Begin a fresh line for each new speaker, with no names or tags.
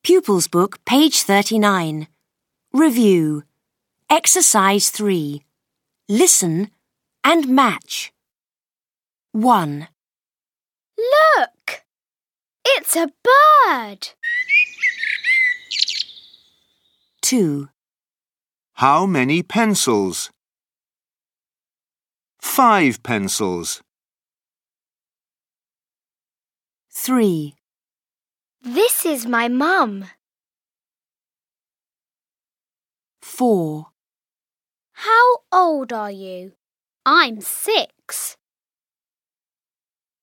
Pupils Book, page 39. Review. Exercise 3. Listen and match. 1.
Look! It's a bird!
2.
How many pencils? 5 pencils.
3.
This is my mum.
4.
How old are you? I'm 6.